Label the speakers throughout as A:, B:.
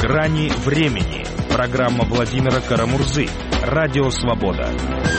A: «Грани времени». Программа Владимира Карамурзы. Радио «Свобода».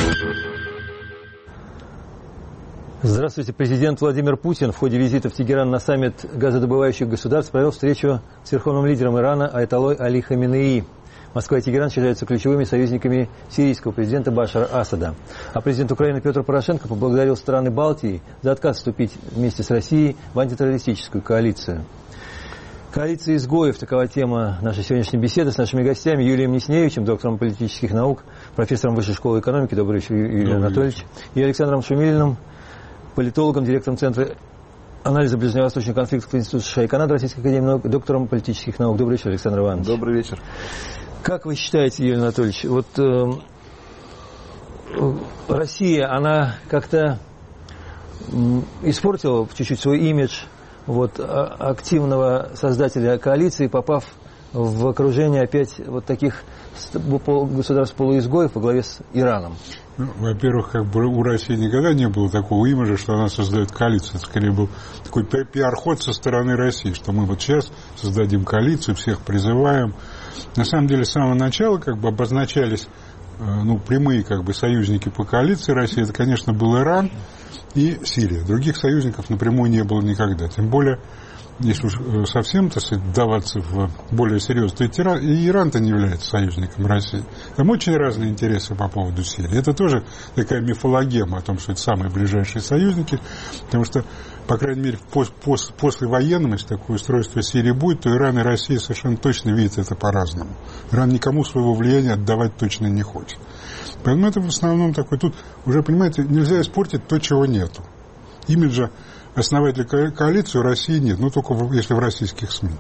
B: Здравствуйте. Президент Владимир Путин в ходе визита в Тегеран на саммит газодобывающих государств провел встречу с верховным лидером Ирана Аятоллой Али Хаменеи. Москва и Тегеран считаются ключевыми союзниками сирийского президента Башара Асада. А президент Украины Петр Порошенко поблагодарил страны Балтии за отказ вступить вместе с Россией в антитеррористическую коалицию. Коалиция изгоев – такова тема нашей сегодняшней беседы с нашими гостями Юлием Несневичем, доктором политических наук, профессором Высшей школы экономики, добрый вечер, Юрий Анатольевич, и Александром Шумилиным, политологом, директором Центра анализа ближневосточных конфликтов Института США и Канады Российской академии наук, доктором политических наук. Добрый вечер, Александр Иванович. Добрый вечер. Как вы считаете, Юрий Анатольевич, вот Россия, она как-то испортила чуть-чуть свой имидж вот, активного создателя коалиции, попав в окружение опять вот таких государств-полуизгоев во главе с Ираном?
C: Ну, во-первых, как бы у России никогда не было такого имиджа, что она создает коалицию. Это скорее был такой пиар-ход со стороны России, что мы вот сейчас создадим коалицию, всех призываем. На самом деле, с самого начала как бы обозначались прямые как бы союзники по коалиции России. Это, конечно, был Иран и Сирия. Других союзников напрямую не было никогда. Тем более, если уж совсем, так сказать, вдаваться в более серьезно, то и Иран-то не является союзником России. Там очень разные интересы по поводу Сирии. Это тоже такая мифологема о том, что это самые ближайшие союзники, потому что, по крайней мере, послевоенном, если такое устройство Сирии будет, то Иран и Россия совершенно точно видят это по-разному. Иран никому своего влияния отдавать точно не хочет. Поэтому это в основном такой, тут уже, понимаете, нельзя испортить то, чего нету. Имиджа основателя коалиции у России нет, но только если в российских СМИ.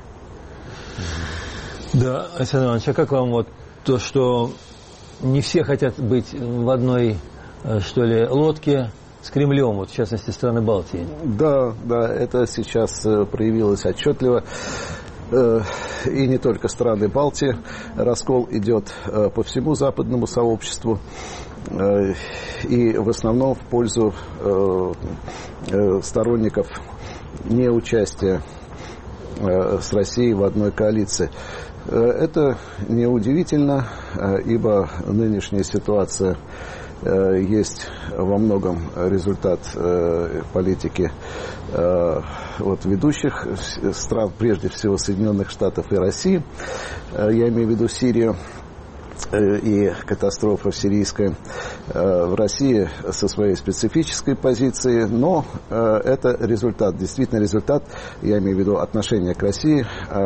B: Да, Александр Иванович, а как вам вот то, что не все хотят быть в одной, что ли, лодке с Кремлем, вот в частности страны Балтии?
D: Да, это сейчас проявилось отчетливо. И не только страны Балтии. Раскол идет по всему западному сообществу. И в основном в пользу сторонников неучастия с Россией в одной коалиции. Это неудивительно, ибо нынешняя ситуация есть во многом результат политики ведущих стран, прежде всего Соединенных Штатов и России. Я имею в виду Сирию и катастрофа сирийская в России со своей специфической позиции, но это результат, действительно результат, я имею в виду отношение к России,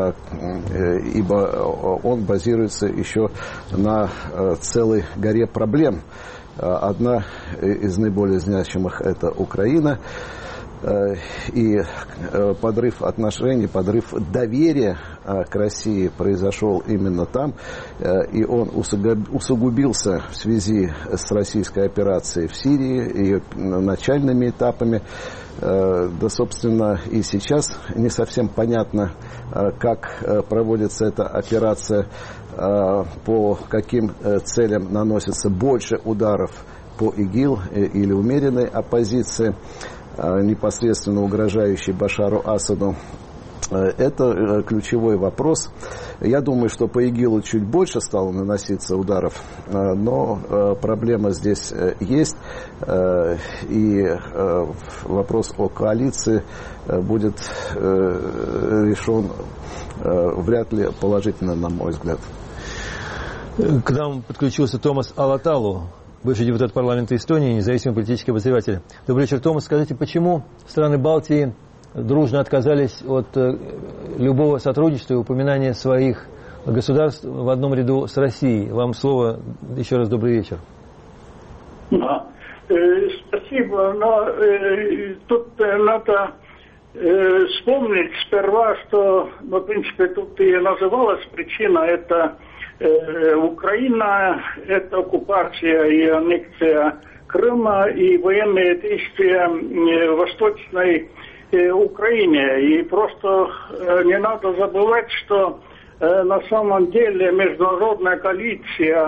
D: ибо он базируется еще на целой горе проблем. Одна из наиболее значимых – это Украина. И подрыв отношений, подрыв доверия к России произошел именно там, и он усугубился в связи с российской операцией в Сирии, ее начальными этапами. Да, собственно, и сейчас не совсем понятно, как проводится эта операция, по каким целям наносится больше ударов по ИГИЛ или умеренной оппозиции, непосредственно угрожающий Башару Асаду. Это ключевой вопрос. Я думаю, что по ИГИЛу чуть больше стало наноситься ударов, но проблема здесь есть, и вопрос о коалиции будет решен вряд ли положительно, на мой взгляд.
B: К нам подключился Томас Алаталу, бывший депутат парламента Эстонии, независимый политический обозреватель. Добрый вечер, Томас. Скажите, почему страны Балтии дружно отказались от любого сотрудничества и упоминания своих государств в одном ряду с Россией? Вам слово. Еще раз добрый вечер.
E: Да. Спасибо. Но тут надо вспомнить сперва, что, в принципе, тут и называлась причина, это Украина, это оккупация и аннексия Крыма и военные действия в Восточной Украине. И просто не надо забывать, что на самом деле международная коалиция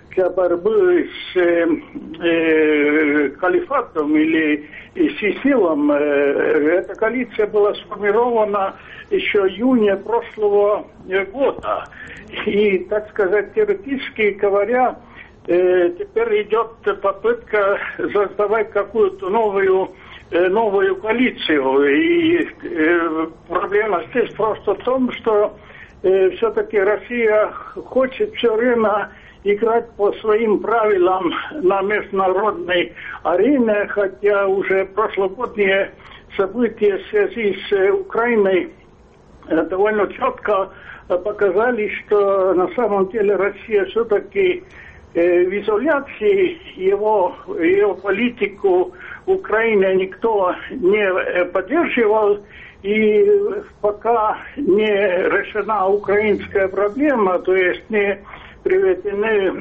E: для борьбы с калифатом или с ИСИЛом. Эта коалиция была сформирована еще в июне прошлого года. И, так сказать, теоретически говоря, теперь идет попытка создавать какую-то новую коалицию. И проблема здесь просто в том, что все-таки Россия хочет все время играть по своим правилам на международной арене, хотя уже прошлогодние события в связи с Украиной довольно четко показали, что на самом деле Россия все-таки в изоляции, ее политику Украины никто не поддерживал, и пока не решена украинская проблема, то есть не приведены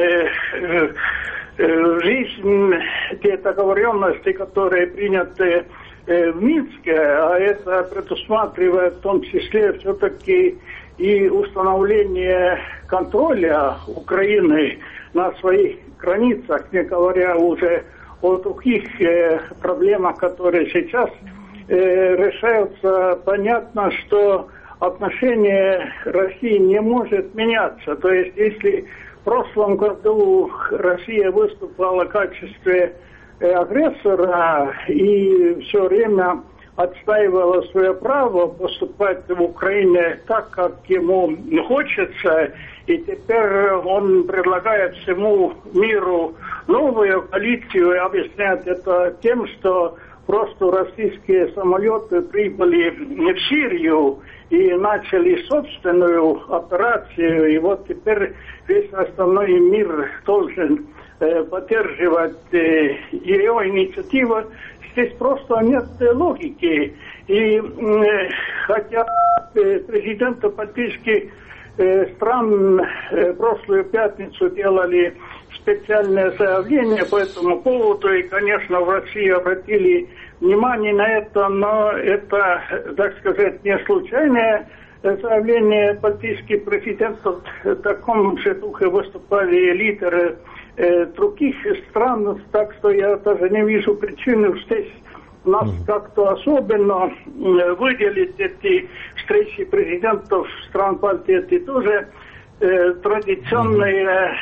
E: в жизнь те договоренности, которые приняты в Минске, а это предусматривает в том числе все-таки и установление контроля Украины на своих границах, не говоря уже о других проблемах, которые сейчас решаются. Понятно, что отношение России не может меняться. То есть, если в прошлом году Россия выступала в качестве агрессора и все время отстаивала свое право поступать в Украине так, как ему хочется, и теперь он предлагает всему миру новую коалицию и объясняет это тем, что просто российские самолеты прибыли в Сирию и начали собственную операцию, и вот теперь весь остальной мир должен поддерживать ее инициативу. Здесь просто нет логики. И хотя президенты балтийских стран прошлую пятницу делали специальное заявление по этому поводу, и, конечно, в России обратили внимание на это, но это, так сказать, не случайное заявление балтийских президентов. В таком же духе выступали лидеры других стран, так что я даже не вижу причины здесь нас как-то особенно выделить эти встречи президентов стран Балтии. Это тоже традиционные,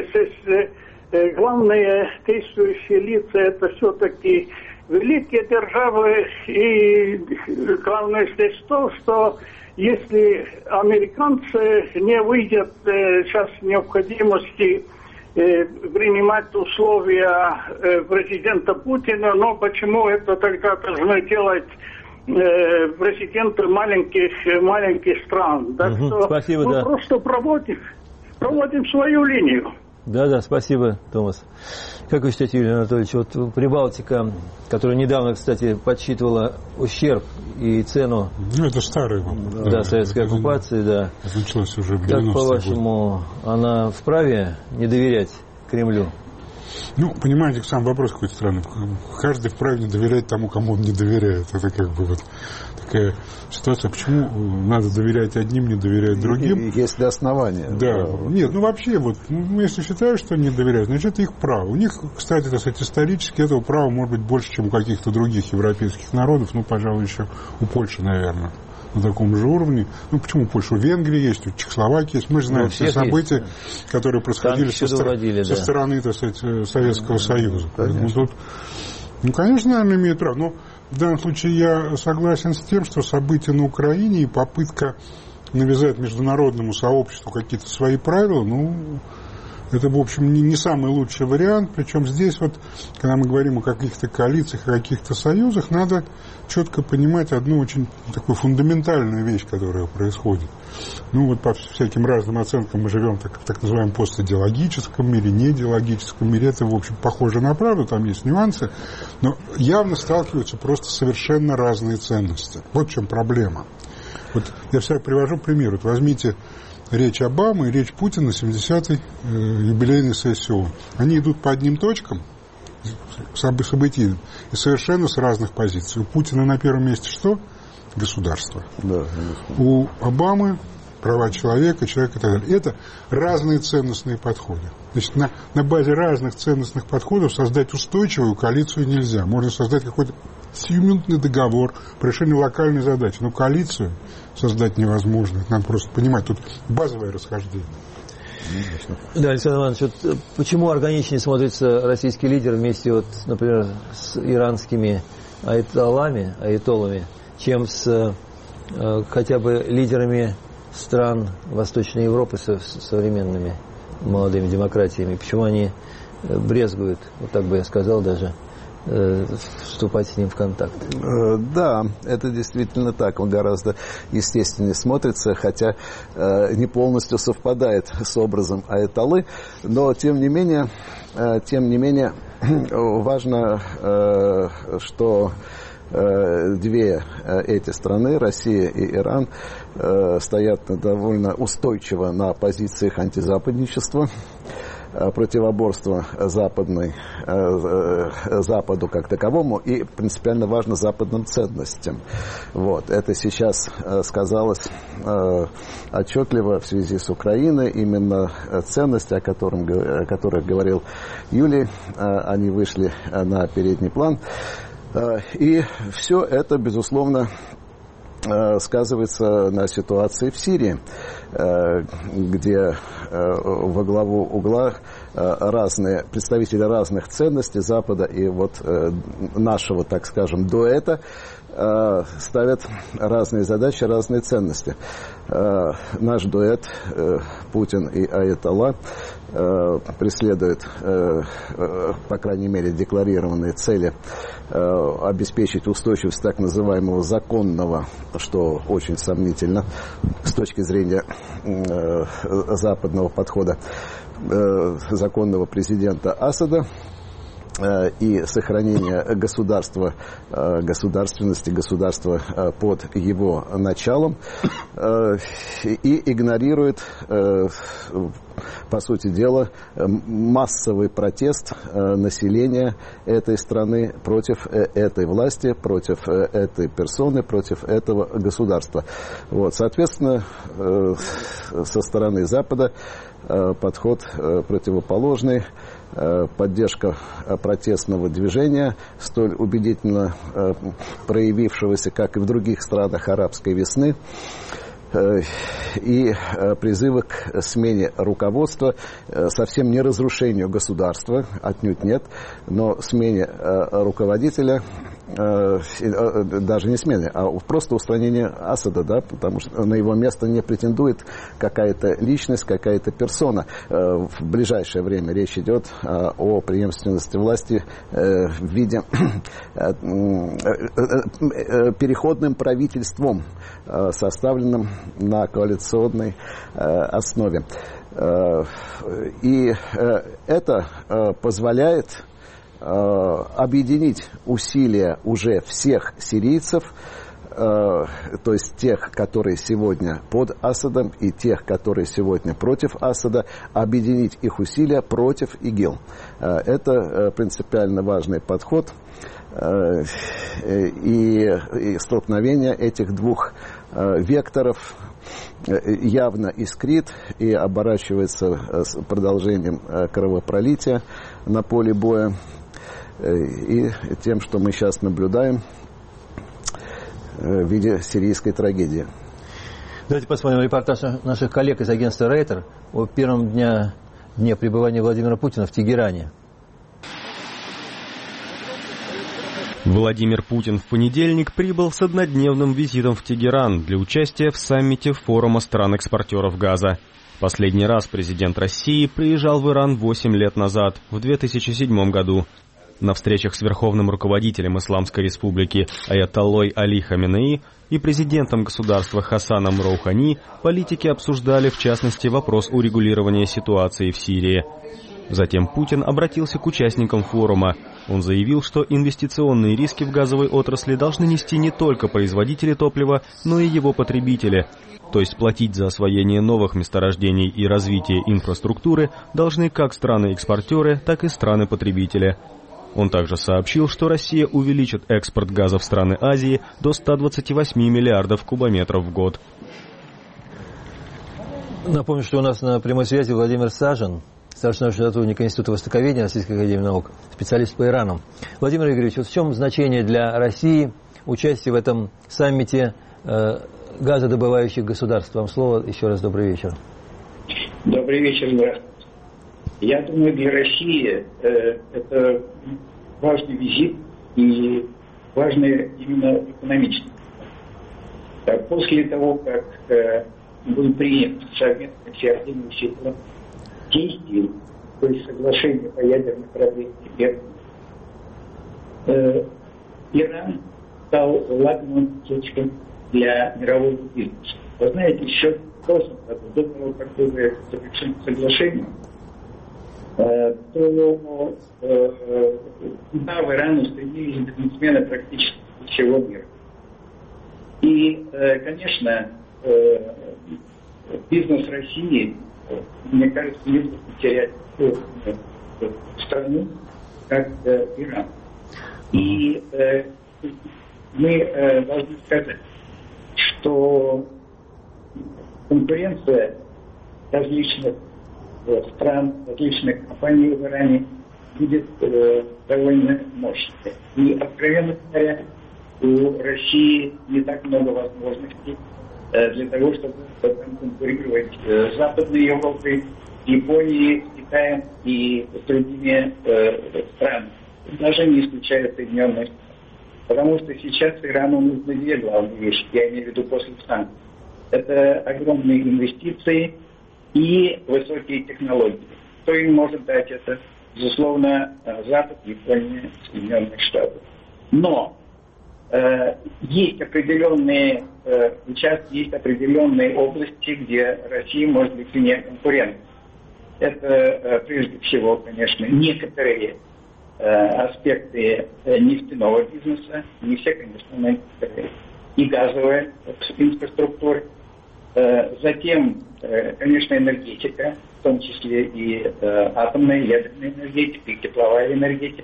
E: главные действующие лица, это все-таки великие державы, и главное здесь то, что если американцы не выйдут сейчас необходимости принимать условия президента Путина, но почему это тогда должны делать президенты маленьких стран? Так что
B: спасибо,
E: мы
B: да.
E: просто проводим свою линию.
B: Да, спасибо, Томас. Как вы считаете, Юрий Анатольевич, вот Прибалтика, которая недавно, кстати, подсчитывала ущерб и цену...
C: Ну, это старый.
B: Да, советской оккупации, да.
C: Это началось уже в 90-е
B: годы. Как, по-вашему, она вправе не доверять Кремлю?
C: Ну, понимаете, сам вопрос какой-то странный. Каждый вправе не доверять тому, кому он не доверяет. Это как бы вот такая ситуация. Почему надо доверять одним, не доверять другим?
D: Есть ли основания?
C: Да. Нет, ну вообще, вот, если считают, что не доверяют, значит, это их право. У них, кстати, так сказать, исторически этого права может быть больше, чем у каких-то других европейских народов. Ну, пожалуй, еще у Польши, наверное, на таком же уровне. Ну, почему Польша? У Венгрии есть, у Чехословакии есть. Мы же знаем все события, есть, которые происходили со стороны, так сказать, Советского Союза. Конечно, наверное, имеют право. Но в данном случае я согласен с тем, что события на Украине и попытка навязать международному сообществу какие-то свои правила, это, в общем, не самый лучший вариант. Причем здесь вот, когда мы говорим о каких-то коалициях, о каких-то союзах, надо четко понимать одну очень такую фундаментальную вещь, которая происходит. Ну, вот по всяким разным оценкам мы живем в так называемом постидеологическом мире, неидеологическом мире. Это, в общем, похоже на правду, там есть нюансы, но явно сталкиваются просто совершенно разные ценности. Вот в чем проблема. Вот я всегда привожу пример. Вот возьмите речь Обамы и речь Путина на 70-й юбилейной сессии ООН. Они идут по одним точкам событийным и совершенно с разных позиций. У Путина на первом месте что? Государство.
D: Да,
C: у Обамы права человека, человека и так далее. Это разные ценностные подходы. Значит, на базе разных ценностных подходов создать устойчивую коалицию нельзя. Можно создать какой-то сиюминутный договор по решению локальной задачи. Но коалицию создать невозможно. Это надо просто понимать. Тут базовое расхождение.
B: Да, Александр Иванович, вот почему органичнее смотрится российский лидер вместе, вот, например, с иранскими аятоллами, чем с хотя бы лидерами стран Восточной Европы со современными молодыми демократиями? Почему они брезгуют, вот так бы я сказал даже, вступать с ним в контакт?
D: Да, это действительно так. Он гораздо естественнее смотрится, хотя не полностью совпадает с образом аятоллы, но тем не менее важно, что две эти страны, Россия и Иран, стоят довольно устойчиво на позициях антизападничества, противоборства Западу как таковому и принципиально важно западным ценностям. Вот. Это сейчас сказалось отчетливо в связи с Украиной. Именно ценности, о которых говорил Юлий, они вышли на передний план. И все это, безусловно, сказывается на ситуации в Сирии, где во главу угла разные представители разных ценностей Запада и вот нашего, так скажем, дуэта ставят разные задачи, разные ценности. Наш дуэт, Путин и аятолла, преследует, по крайней мере, декларированные цели обеспечить устойчивость так называемого законного, что очень сомнительно с точки зрения западного подхода, законного президента Асада и сохранение государственности, государства под его началом, и игнорирует, по сути дела, массовый протест населения этой страны против этой власти, против этой персоны, против этого государства. Вот, соответственно, со стороны Запада подход противоположный. Поддержка протестного движения, столь убедительно проявившегося, как и в других странах арабской весны, и призывы к смене руководства, совсем не разрушению государства, отнюдь нет, но смене руководителя, даже не смене, а просто устранение Асада, да, потому что на его место не претендует какая-то личность, какая-то персона. В ближайшее время речь идет о преемственности власти в виде переходным правительством, составленным на коалиционной основе. И это позволяет объединить усилия уже всех сирийцев, то есть тех, которые сегодня под Асадом, и тех, которые сегодня против Асада, объединить их усилия против ИГИЛ. Это принципиально важный подход, и столкновение этих двух векторов явно искрит и оборачивается с продолжением кровопролития на поле боя, и тем, что мы сейчас наблюдаем в виде сирийской трагедии.
B: Давайте посмотрим репортаж наших коллег из агентства Рейтер о первом дне пребывания Владимира Путина в Тегеране.
A: Владимир Путин в понедельник прибыл с однодневным визитом в Тегеран для участия в саммите форума стран-экспортеров газа. Последний раз президент России приезжал в Иран 8 лет назад, в 2007 году. На встречах с верховным руководителем Исламской Республики аятоллой Али Хаменеи и президентом государства Хасаном Роухани политики обсуждали, в частности, вопрос урегулирования ситуации в Сирии. Затем Путин обратился к участникам форума. Он заявил, что инвестиционные риски в газовой отрасли должны нести не только производители топлива, но и его потребители. То есть платить за освоение новых месторождений и развитие инфраструктуры должны как страны-экспортеры, так и страны-потребители. Он также сообщил, что Россия увеличит экспорт газа в страны Азии до 128 миллиардов кубометров в год.
B: Напомню, что у нас на прямой связи Владимир Сажин, старший научный сотрудник Института Востоковедения Российской академии наук, специалист по Ирану. Владимир Игоревич, вот в чем значение для России участия в этом саммите газодобывающих государств? Вам слово. Еще раз добрый вечер.
F: Добрый вечер, здравствуйте. Я думаю, для России это важный визит и важный именно экономически. После того, как был принят совместный координирующий план действий, то есть соглашение по ядерной проблеме, Иран стал лакомым кусочком для мирового бизнеса. Вы знаете, еще в прошлом году, до того, как было заключено соглашение, то туда в Иран устремились бизнесмены практически всего мира. И, конечно, бизнес России, мне кажется, не будет терять страну, как Иран. И мы должны сказать, что конкуренция различных стран, различных компаний в Иране будет довольно мощной. И, откровенно говоря, у России не так много возможностей для того, чтобы конкурировать с Западной Европой, Японией, Китаем и с другими странами. Даже не исключая Соединенные Штаты. Потому что сейчас Ирану нужны две главные вещи, я имею в виду после санкций. Это огромные инвестиции и высокие технологии. Кто им может дать это? Безусловно, Запад, Япония, Соединенные Штаты. Но есть определенные участки, есть определенные области, где Россия может быть не конкурентом. Это, прежде всего, конечно, некоторые аспекты нефтяного бизнеса, не все, конечно, но некоторые, и газовая инфраструктура. Затем, конечно, энергетика, в том числе и атомная, ядерная энергетика, и тепловая энергетика.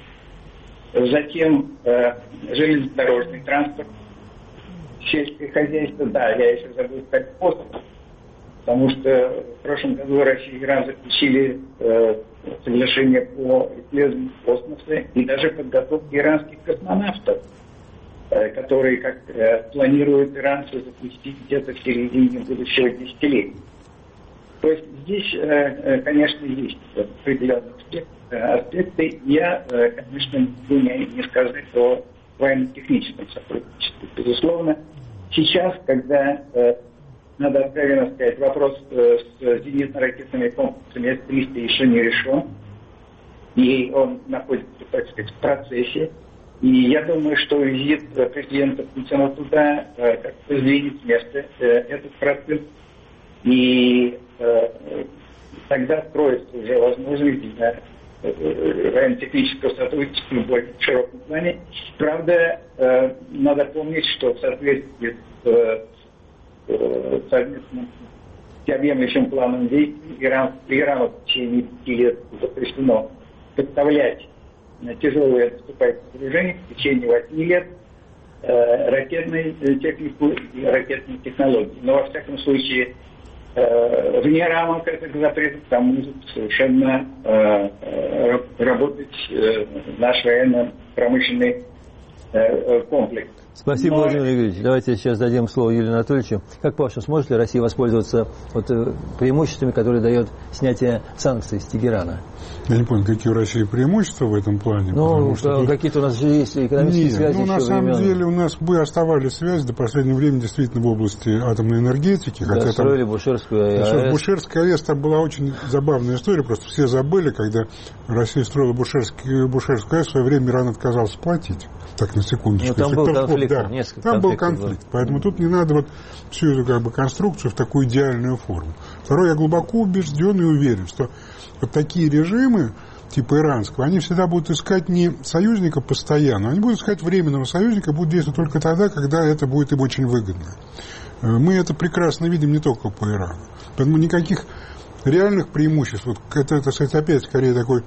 F: Затем железнодорожный транспорт, сельское хозяйство, да, я еще забыл сказать космос, потому что в прошлом году Россия и Иран заключили соглашение по исследованию космоса и даже подготовке иранских космонавтов, которые, как планируют иранцы, запустить где-то в середине будущего десятилетия. То есть здесь, конечно, есть определенные аспекты. Я, конечно, не могу не сказать о военно-техническом сотрудничестве. Безусловно, сейчас, когда, надо откровенно сказать, вопрос с зенитно-ракетными комплексами С-300 еще не решен, и он находится, так сказать, в процессе. И я думаю, что визит президента Путина туда как-то сдвинет с места этот процесс. И тогда откроется уже возможность для военно-технического сотрудничества в более широком плане. Правда, надо помнить, что в соответствии с совместным всеобъемлющим планом действий Ирану в течение 5 лет запрещено поставлять тяжелое наступательное вооружение в течение 8 лет, ракетную технику и ракетные технологии. Но, во всяком случае, вне рамок этого запрета там может совершенно работать наш военно-промышленный комплекс.
B: Спасибо, Владимир Игоревич. Давайте сейчас дадим слово Юрию Анатольевичу. Как по-вашему, сможет ли Россия воспользоваться преимуществами, которые дает снятие санкций с Тегерана?
C: Я не понял, какие у России преимущества в этом плане?
B: Ну, какие-то у нас же есть экономические связи.
C: Ну, на самом деле, у нас бы оставались связи до последнего времени действительно в области атомной энергетики.
B: Да, хотя строили Бушерскую АЭС.
C: Бушерская АЭС, там была очень забавная история, просто все забыли, когда Россия строила Бушерскую АЭС, в свое время Иран отказался платить. Так, на секундочку.
B: Ну, там был конфликт,
C: да, там был конфликт. Поэтому тут не надо вот всю эту конструкцию в такую идеальную форму. Второе, я глубоко убежден и уверен, что вот такие режимы, типа иранского, они всегда будут искать не союзника постоянно, они будут искать временного союзника, будут действовать только тогда, когда это будет им очень выгодно. Мы это прекрасно видим не только по Ирану. Поэтому никаких реальных преимуществ, вот это, так сказать, опять скорее такой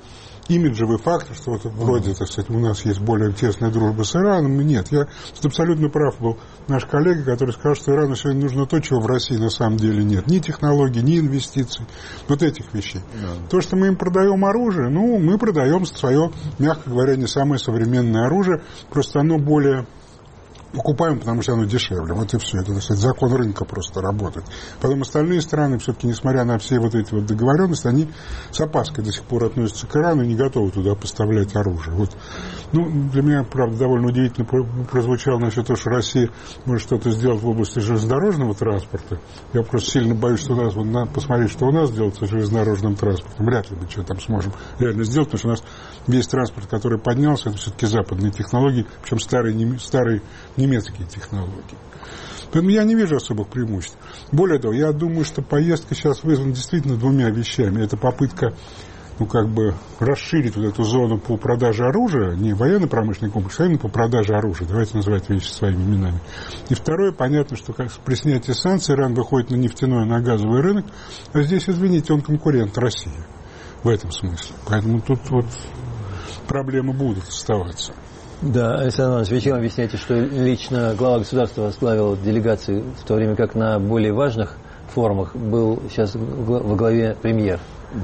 C: имиджевый фактор, что вот вроде, так сказать, у нас есть более тесная дружба с Ираном. Нет, я абсолютно прав был наш коллега, который сказал, что Ирану сегодня нужно то, чего в России на самом деле нет. Ни технологий, ни инвестиций, вот этих вещей. То, что мы им продаем оружие, ну, мы продаем свое, мягко говоря, не самое современное оружие, просто оно более... покупаем, потому что оно дешевле. Вот и все. Это, так сказать, закон рынка просто работает. Потом остальные страны, все-таки, несмотря на все вот эти вот договоренности, они с опаской до сих пор относятся к Ирану и не готовы туда поставлять оружие. Вот. Ну, для меня, правда, довольно удивительно прозвучало насчет того, что Россия может что-то сделать в области железнодорожного транспорта. Я просто сильно боюсь, что у нас, вот, надо посмотреть, что у нас делается с железнодорожным транспортом. Вряд ли мы что-то там сможем реально сделать, потому что у нас весь транспорт, который поднялся, это все-таки западные технологии, причем старые немецкие технологии. Поэтому я не вижу особых преимуществ. Более того, я думаю, что поездка сейчас вызвана действительно двумя вещами. Это попытка, ну, как бы расширить вот эту зону по продаже оружия, не военно-промышленный комплекс, а именно по продаже оружия. Давайте называть вещи своими именами. И второе, понятно, что как при снятии санкций Иран выходит на нефтяной, на газовый рынок, а здесь, извините, он конкурент России в этом смысле. Поэтому тут вот проблемы будут оставаться.
B: Да, Александр Иванович, вы чем объясняете, что лично глава государства возглавил делегацию, в то время как на более важных форумах был сейчас во главе премьер?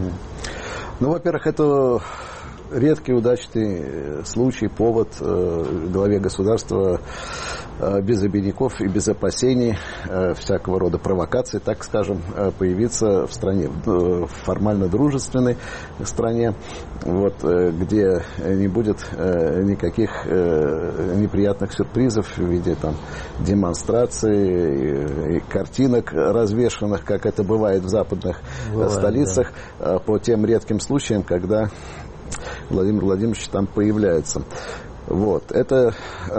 D: Ну, во-первых, это редкий удачный случай, повод главе государства без обиняков и без опасений всякого рода провокаций, так скажем, появиться в стране, в формально дружественной стране, вот, где не будет никаких неприятных сюрпризов в виде там демонстраций и картинок развешанных, как это бывает в западных столицах, да, по тем редким случаям, когда Владимир Владимирович там появляется. Вот. Это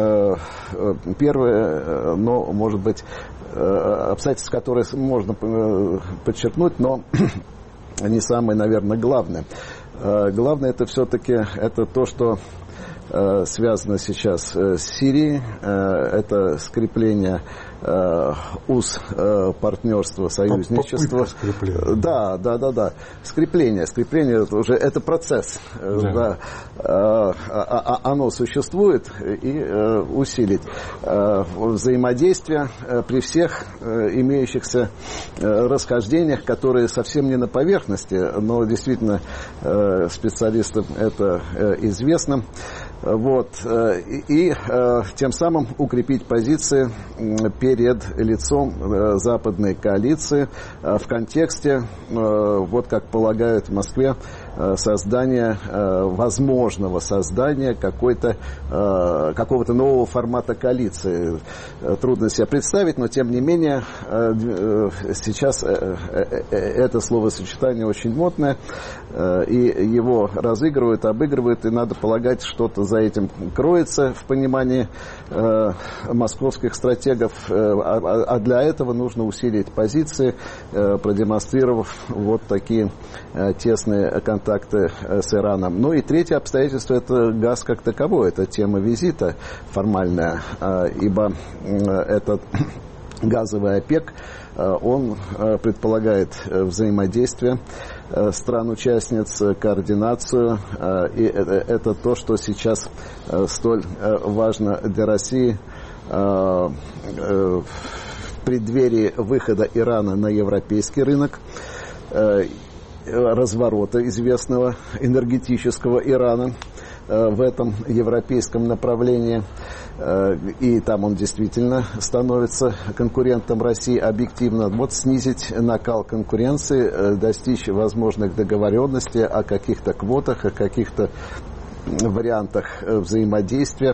D: первое, но, может быть, обстоятельство, которое можно подчеркнуть, но не самое, наверное, главное. Главное это все-таки это то, что связано сейчас с Сирией, это скрепление уз партнерства, союзничества. Да. Скрепление это уже это процесс. Да. Оно существует, и усилить взаимодействие при всех имеющихся расхождениях, которые совсем не на поверхности, но действительно специалистам это известно. Вот. И тем самым укрепить позиции перед лицом западной коалиции в контексте, вот как полагают в Москве, возможного создания какого-то нового формата коалиции. Трудно себе представить, но тем не менее сейчас это словосочетание очень модное, и его разыгрывают, обыгрывают, и надо полагать, что-то за этим кроется в понимании московских стратегов, а для этого нужно усилить позиции, продемонстрировав вот такие тесные контакты с Ираном. Ну и третье обстоятельство – это газ как таковой, это тема визита формальная, ибо этот газовый ОПЕК, он предполагает взаимодействие стран-участниц, координацию, и это то, что сейчас столь важно для России в преддверии выхода Ирана на европейский рынок, разворота известного энергетического Ирана в этом европейском направлении. И там он действительно становится конкурентом России объективно. Вот снизить накал конкуренции, достичь возможных договоренностей о каких-то квотах, о каких-то вариантах взаимодействия.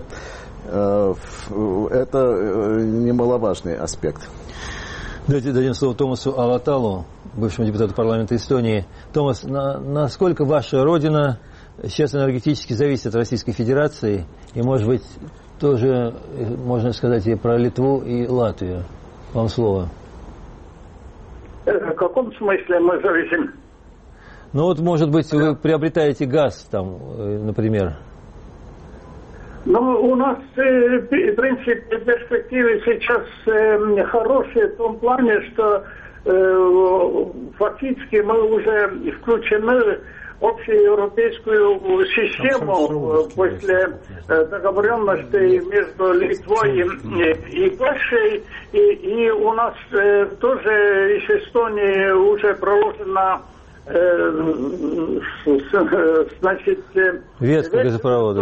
D: Это немаловажный аспект.
B: Давайте дадим слово Томасу Алаталу, бывшему депутату парламента Эстонии. Томас, насколько ваша родина сейчас энергетически зависит от Российской Федерации? И, может быть, тоже можно сказать и про Литву, и Латвию. Вам слово.
E: В каком смысле мы зависим?
B: Ну вот, может быть, вы приобретаете газ там, например.
E: Ну, у нас, в принципе, перспективы сейчас хорошие в том плане, что фактически мы уже включены общеевропейскую систему после договоренности между Литвой и Польшей. И у нас тоже из Эстонии уже проложена значит,
B: ветка газопровода,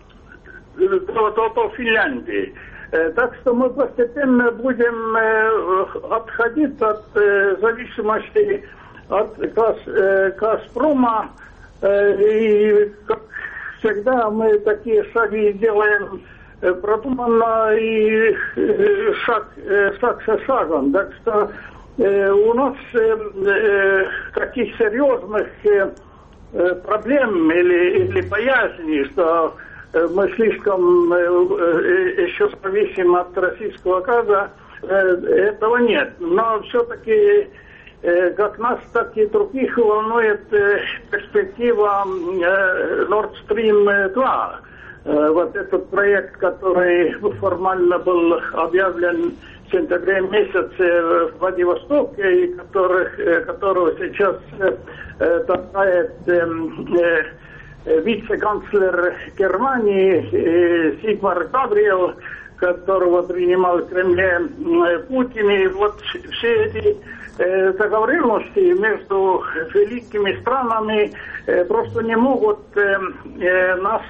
E: до Финляндии. Так что мы постепенно будем отходить от зависимости от Газпрома. И, как всегда, мы такие шаги делаем продуманно и шаг за шагом. Так что у нас таких серьезных проблем или боязней, что мы слишком еще зависим от российского газа, этого нет. Но все-таки как нас, так и других волнует перспектива Nord Stream 2. Вот этот проект, который формально был объявлен в сентябре месяце в Владивостоке, и которого сейчас толкает вице-канцлер Германии Сигмар Габриэл, которого принимал в Кремле Путин. И вот все эти договоренности между великими странами просто не могут нас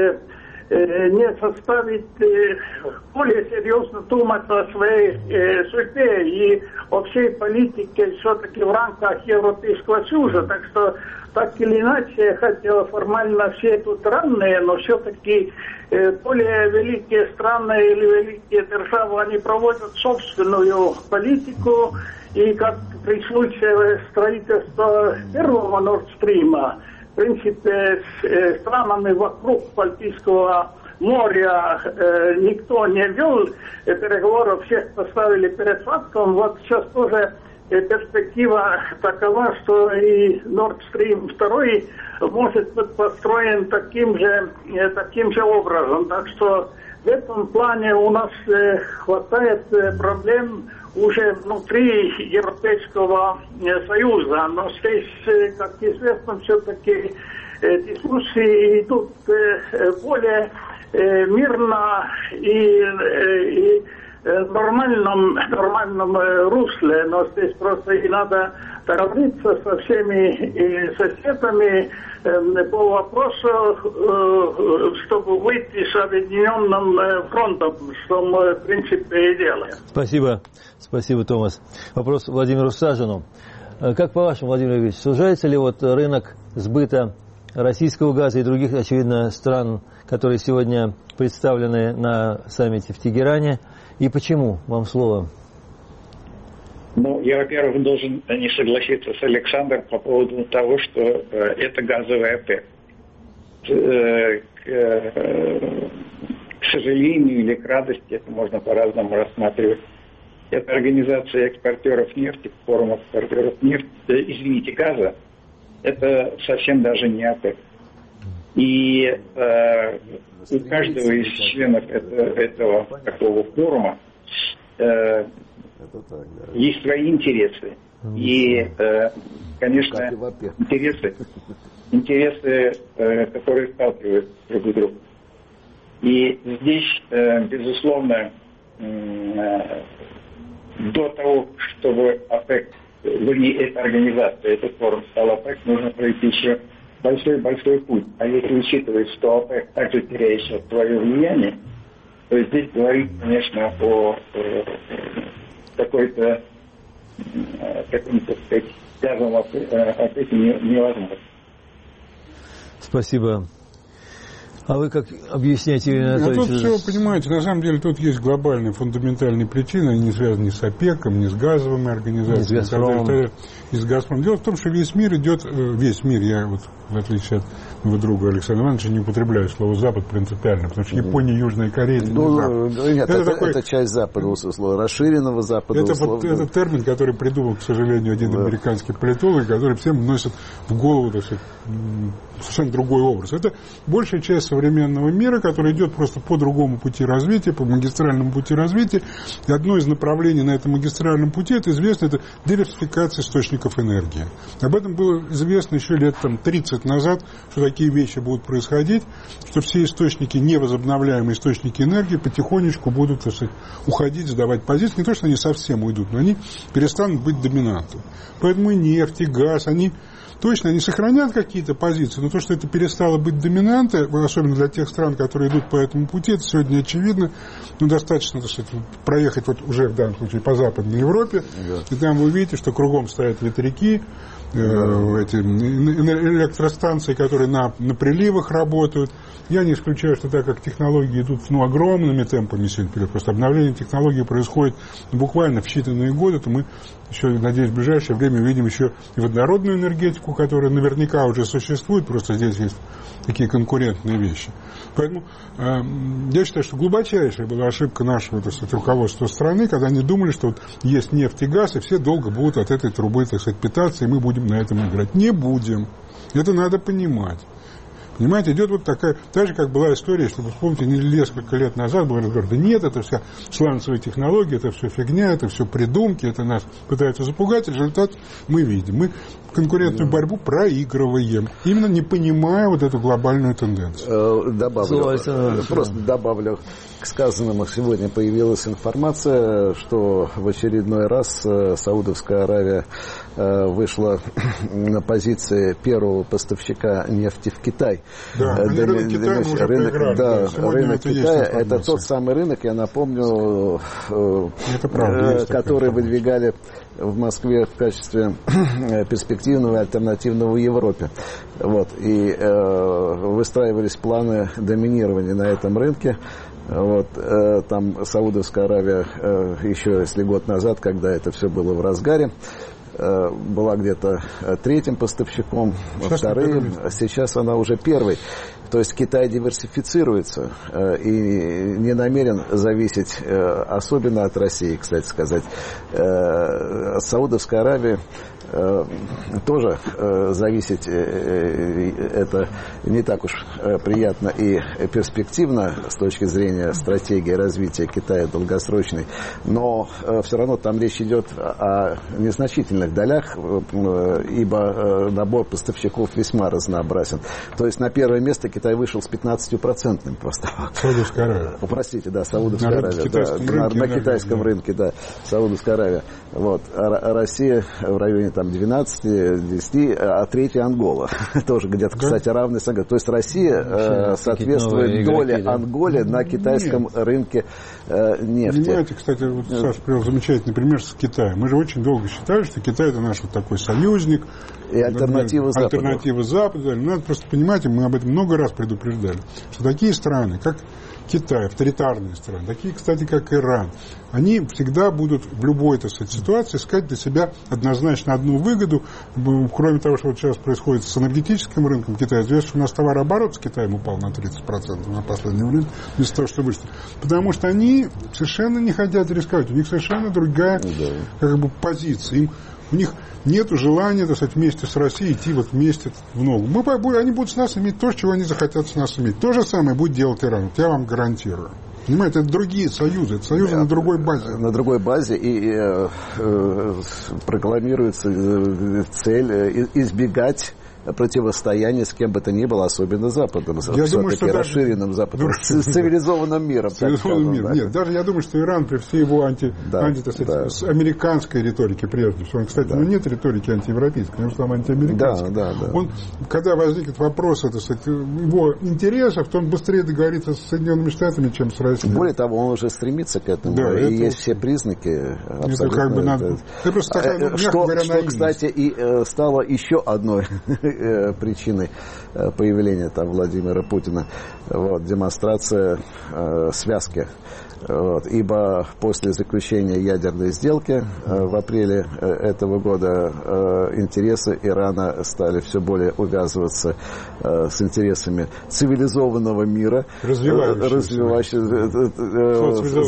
E: не заставить более серьезно думать о своей судьбе и о всей политике все-таки в рамках Европейского Союза. Так что, так или иначе, хотя формально все тут равные, но все-таки более великие страны или великие державы, они проводят собственную политику. И как при случае строительства первого Nord Stream, в принципе, с странами вокруг Балтийского моря никто не вел переговоров, всех поставили перед фактом. Вот сейчас тоже перспектива такова, что и Nord Stream 2 может быть построен таким же образом. Так что в этом плане у нас хватает проблем уже внутри Европейского Союза. Но здесь, как известно, все-таки дискуссии идут более мирно и нормальном русле. Но здесь просто и надо договориться со всеми соседами по вопросу, чтобы выйти с объединенным фронтом, что мы, в принципе, и делаем.
B: Спасибо, Томас. Вопрос Владимиру Сажину. Как по-вашему, Владимир Ильич, сужается ли рынок сбыта российского газа и других, очевидно, стран, которые сегодня представлены на саммите в Тегеране, и почему? Вам слово.
F: Ну, я, во-первых, должен не согласиться с Александром по поводу того, что это газовый ОПЕК. К сожалению или к радости, это можно по-разному рассматривать. Это организация экспортеров нефти, форум экспортеров нефти, газа. Это совсем даже не ОПЕК. И у каждого из членов этого такого форума есть свои интересы. И, конечно, интересы, которые сталкивают друг с другом. И здесь, безусловно, до того, чтобы ОПЕК, вернее, эта организация, этот форум стал ОПЕК, нужно пройти еще большой путь. А если учитывать, что ОПЕК также теряет сейчас свое влияние, то здесь говорить, конечно, о каком-то, так сказать, связанном ОПЕКе невозможно.
B: Спасибо. А вы как объясняете, Юрий Анатольевич?
C: Тут все, понимаете, на самом деле тут есть глобальные фундаментальные причины, они не связаны ни с ОПЕКом, ни с газовыми организациями,
B: ни с Газпромом.
C: И с Газпромом. Дело в том, что весь мир, я вот, в отличие от моего друга Александра Ивановича, не употребляю слово «Запад» принципиально, потому что Япония, Южная Корея – это не Запад.
D: Нет, это часть Запада, слово расширенного Запада.
C: Это термин, который придумал, к сожалению, один американский политолог, который всем носит в голову, так сказать, совершенно другой образ. Это большая часть современного мира, который идет просто по другому пути развития, по магистральному пути развития. И одно из направлений на этом магистральном пути, это известно, это диверсификация источников энергии. Об этом было известно еще лет 30 назад, что такие вещи будут происходить, что все источники, невозобновляемые источники энергии, потихонечку будут, так сказать, уходить, сдавать позиции. Не то, что они совсем уйдут, но они перестанут быть доминантом. Поэтому и нефть, и газ, они сохранят какие-то позиции, но то, что это перестало быть доминантой, особенно для тех стран, которые идут по этому пути, это сегодня очевидно. Достаточно, так сказать, проехать уже в данном случае по Западной Европе, и там вы увидите, что кругом стоят ветряки, эти электростанции, которые на приливах работают. Я не исключаю, что так как технологии идут огромными темпами сильно вперед, просто обновление технологий происходит буквально в считанные годы, то мы еще, надеюсь, в ближайшее время увидим еще и водородную энергетику, которая наверняка уже существует, просто здесь есть такие конкурентные вещи. Поэтому я считаю, что глубочайшая была ошибка нашего, так сказать, руководства страны, когда они думали, что есть нефть и газ, и все долго будут от этой трубы, так сказать, питаться, и мы будем на этом играть. Не будем. Это надо понимать. Понимаете, идет вот такая, так же, как была история, если вы вспомните, несколько лет назад был разговор, да нет, это вся сланцевая технология, это все фигня, это все придумки, это нас пытаются запугать, результат мы видим. Мы конкурентную борьбу проигрываем, именно не понимая вот эту глобальную тенденцию.
D: Добавлю к сказанному. Сегодня появилась информация, что в очередной раз Саудовская Аравия вышла на позиции первого поставщика нефти в Китай.
C: Да, рынок Китая мы уже проиграли.
D: Да, рынок Китая – это тот самый рынок, я напомню, который выдвигали в Москве в качестве перспективного и альтернативного в Европе. Вот. И выстраивались планы доминирования на этом рынке. Вот, там Саудовская Аравия еще, если год назад, когда это все было в разгаре, была где-то третьим поставщиком, вторым, а сейчас она уже первой. То есть Китай диверсифицируется и не намерен зависеть, особенно от России, кстати сказать. Саудовская Аравия тоже зависеть это не так уж приятно и перспективно с точки зрения стратегии развития Китая долгосрочной, но все равно там речь идет о незначительных долях, ибо набор поставщиков весьма разнообразен. То есть на первое место Китай вышел с 15% поставок.
C: Саудовская Аравия.
D: Простите, да, Саудовская Аравия. На китайском рынке, да, Саудовская Аравия. Вот. А Россия в районе 12-10, а третья Ангола. Тоже где-то, кстати, равный с Анголой. То есть Россия соответствует доле Анголе на китайском рынке нефти.
C: Понимаете, кстати, вот Саша привел замечательный пример с Китаем. Мы же очень долго считали, что Китай это наш вот такой союзник.
D: И альтернатива Западу.
C: Альтернатива Западу. Надо просто понимать, мы об этом много раз предупреждали, что такие страны, как Китай, авторитарные страны, такие, кстати, как Иран, они всегда будут в любой, так сказать, ситуации искать для себя однозначно одну выгоду. Кроме того, что вот сейчас происходит с энергетическим рынком Китая, известно, что у нас товарооборот с Китаем упал на 30% на последнее время, вместо того, что вышло. Потому что они совершенно не хотят рисковать, у них совершенно другая позиция. У них нет желания, так сказать, вместе с Россией идти вот вместе в ногу. Они будут с нас иметь то, чего они захотят с нас иметь. То же самое будет делать Иран. Я вам гарантирую. Понимаете, это другие союзы. Это союзы на другой базе.
D: На другой базе и прокламируется цель избегать противостояние с кем бы то ни было, особенно Западом, расширенным Западом, с цивилизованным миром.
C: Нет, даже я думаю, что Иран при всей его с американской риторике прежде всего, кстати, нет риторики антиевропейской, потому что там антиамериканская. Он, когда возникнет вопрос его интересов, то он быстрее договорится с Соединенными Штатами, чем с Россией.
D: Более того, он уже стремится к этому, и есть все признаки абсолютно. Что, кстати, и стало еще одной причиной появления там Владимира Путина. Вот, демонстрация связки Вот, ибо после заключения ядерной сделки в апреле этого года интересы Ирана стали все более увязываться с интересами цивилизованного мира, развивающегося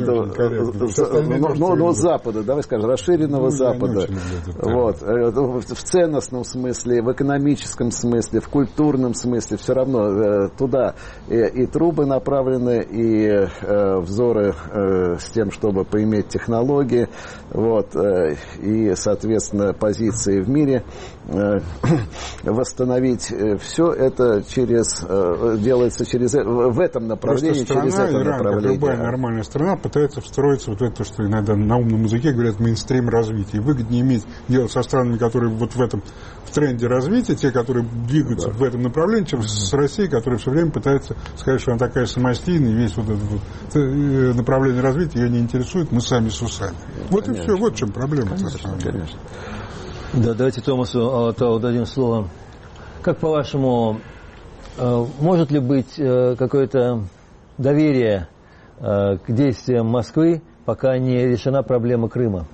D: Запада, давай скажем, расширенного Запада. Вот, в ценностном смысле, в экономическом смысле, в культурном смысле, все равно туда и трубы направлены, и взоры с тем, чтобы поиметь технологии, вот, и, соответственно, позиции в мире, восстановить все это делается в этом направлении, через это направление.
C: Любая нормальная страна пытается встроиться вот в это, что иногда на умном языке говорят мейнстрим развития. Выгоднее иметь дело со странами, которые вот в тренде развития, те, которые двигаются в этом направлении, чем с Россией, которая все время пытается сказать, что она такая самостийная, и весь вот это направление развития ее не интересует, мы сами с усами. Вот конечно. И все, вот в чем проблема.
D: Конечно.
B: Да, давайте Томасу Алтау дадим слово. Как по-вашему, может ли быть какое-то доверие к действиям Москвы, пока не решена проблема Крыма?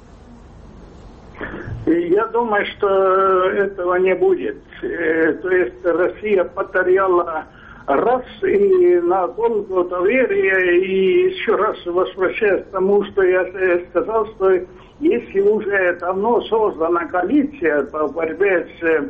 E: Я думаю, что этого не будет. То есть Россия потеряла раз и надолго доверие, и еще раз возвращаясь к тому, что я сказал, что если уже давно создана коалиция по борьбе с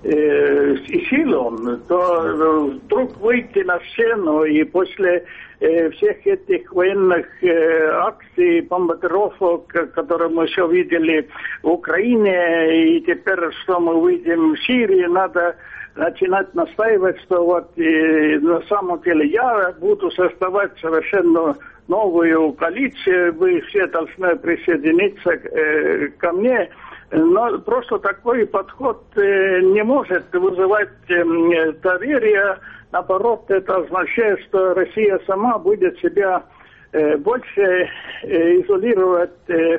E: ИСИЛом, то вдруг выйти на сцену и после всех этих военных акций, бомбардировок, которые мы еще видели в Украине, и теперь, что мы увидим в Сирии, надо начинать настаивать, что вот на самом деле я буду создавать совершенно новую коалицию, вы все должны присоединиться ко мне. Но просто такой подход не может вызывать доверие. Наоборот, это означает, что Россия сама будет себя больше изолировать,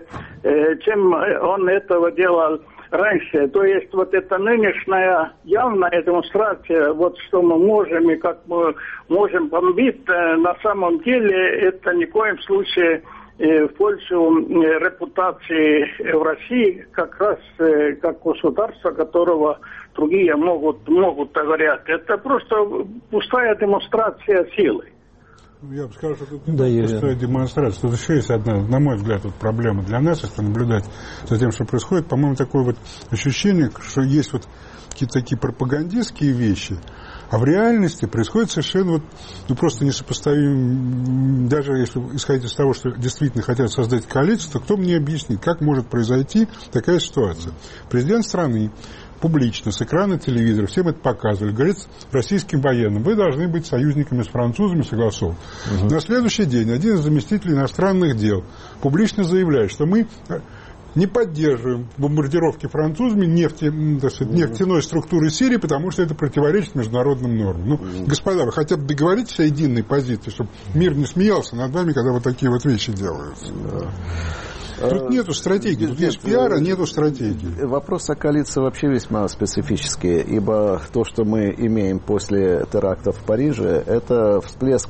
E: чем он этого делал раньше. То есть вот эта нынешняя явная демонстрация, вот что мы можем и как мы можем бомбить, на самом деле это ни в коем случае в пользу репутации в России, как раз как государства, которого другие могут говорить. Это просто пустая демонстрация силы.
C: Я бы сказал, что тут пустая демонстрация. Тут еще есть одна, на мой взгляд, вот проблема для нас, если наблюдать за тем, что происходит. По-моему, такое вот ощущение, что есть вот какие-то такие пропагандистские вещи, а в реальности происходит совершенно просто несопоставим. Даже если исходить из того, что действительно хотят создать коалицию, то кто мне объяснит, как может произойти такая ситуация? Президент страны публично, с экрана телевизора, всем это показывали, говорит российским военным, вы должны быть союзниками с французами, согласован. На следующий день один из заместителей иностранных дел публично заявляет, что мы не поддерживаем бомбардировки французами нефтяной структуры Сирии, потому что это противоречит международным нормам. Господа, вы хотя бы договоритесь о единой позиции, чтобы мир не смеялся над вами, когда вот такие вот вещи делаются. Тут нету стратегии, тут есть пиар, а нету стратегии.
D: Вопрос о коалиции вообще весьма специфический, ибо то, что мы имеем после терактов в Париже, это всплеск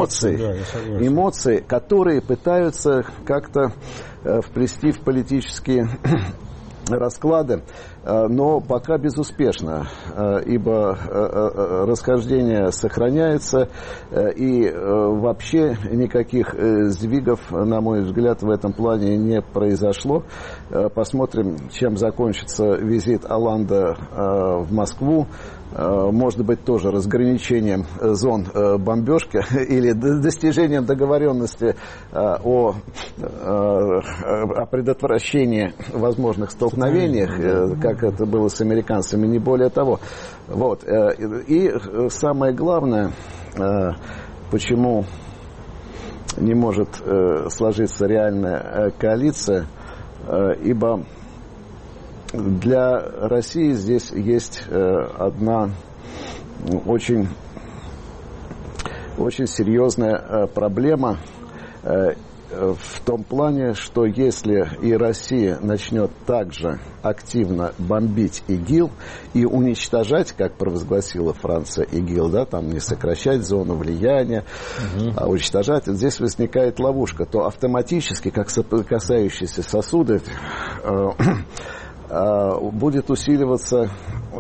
D: эмоций, которые пытаются как-то вплести в политические расклады, но пока безуспешно, ибо расхождение сохраняется, и вообще никаких сдвигов, на мой взгляд, в этом плане не произошло. Посмотрим, чем закончится визит Олланда в Москву. Может быть, тоже разграничением зон бомбежки или достижением договоренности о предотвращении возможных столкновениях, как это было с американцами, не более того. Вот. И самое главное, почему не может сложиться реальная коалиция, ибо для России здесь есть одна очень серьезная проблема, в том плане, что если и Россия начнет также активно бомбить ИГИЛ и уничтожать, как провозгласила Франция, ИГИЛ, да, там не сокращать зону влияния, а уничтожать, здесь возникает ловушка, то автоматически, как касающиеся сосуды, будут усиливаться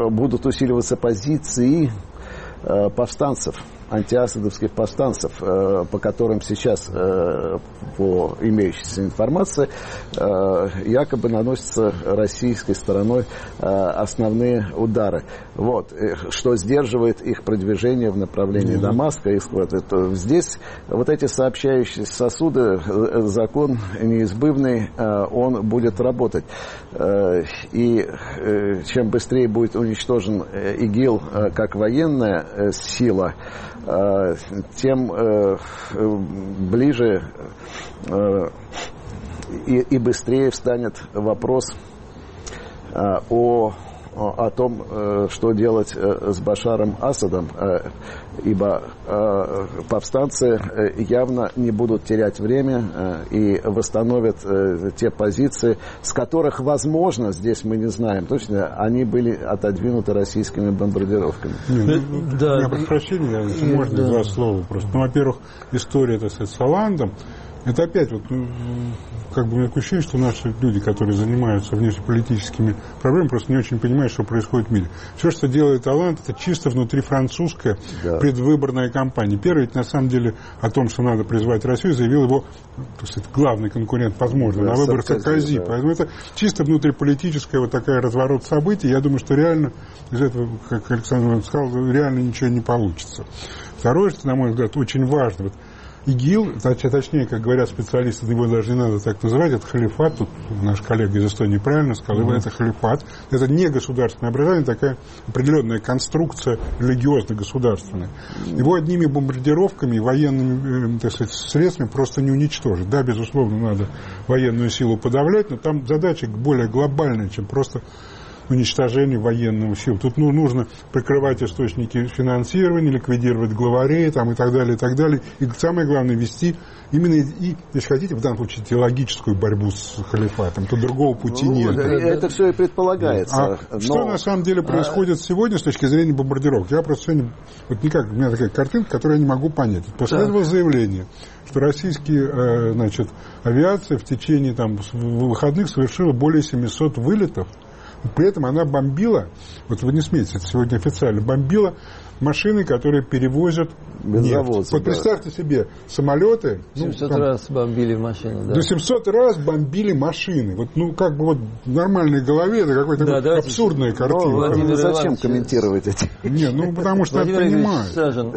D: позиции повстанцев, антиасадовских повстанцев, по которым сейчас, по имеющейся информации, якобы наносятся российской стороной основные удары. Вот. Что сдерживает их продвижение в направлении Дамаска. Здесь вот эти сообщающиеся сосуды, закон неизбывный, он будет работать. И чем быстрее будет уничтожен ИГИЛ как военная сила, тем ближе и быстрее встанет вопрос о том, что делать с Башаром Асадом, ибо повстанцы явно не будут терять время и восстановят те позиции, с которых, возможно, здесь мы не знаем точно, они были отодвинуты российскими бомбардировками.
C: Я прошу прощения, можно два слова просто. Ну, во-первых, история, так сказать, с Оландом. Это опять вот, как бы у меня такое ощущение, что наши люди, которые занимаются внешнеполитическими проблемами, просто не очень понимают, что происходит в мире. Все, что делает Оланд, это чисто внутрифранцузская предвыборная кампания. Первый, ведь на самом деле, о том, что надо призвать Россию, заявил его, так сказать, главный конкурент, возможно, на выборах Саркози. Поэтому это чисто внутриполитическая вот такая разворот событий. Я думаю, что реально из этого, как Александр Иванович сказал, реально ничего не получится. Второе, что, на мой взгляд, очень важно, вот, ИГИЛ, точнее, как говорят специалисты, его даже не надо так называть, это халифат, тут наш коллега из Эстонии правильно сказал, это халифат, это не государственное образование, такая определенная конструкция религиозно-государственная. Его одними бомбардировками и военными, так сказать, средствами просто не уничтожить. Да, безусловно, надо военную силу подавлять, но там задача более глобальная, чем просто уничтожение военного сил. Тут нужно прикрывать источники финансирования, ликвидировать главарей там, и так далее, и так далее. И самое главное, вести именно, если хотите, в данном случае теологическую борьбу с халифатом. То другого пути нет.
D: Это все и предполагается.
C: Что на самом деле происходит сегодня с точки зрения бомбардировок? Я просто сегодня, вот никак, у меня такая картинка, которую я не могу понять. Последовало заявление, что российские, значит, авиация в течение там, выходных совершила более 700 вылетов. При этом она бомбила, вот вы не смеетесь, это сегодня официально, бомбила машины, которые перевозят нефть. Вот представьте себе, самолеты...
B: 700 раз бомбили машины, да.
C: 700 раз бомбили машины. Вот, как бы вот в нормальной голове это какая-то абсурдная картина.
D: Зачем комментировать эти?
C: Не, потому что надо понимать.
B: Сажен,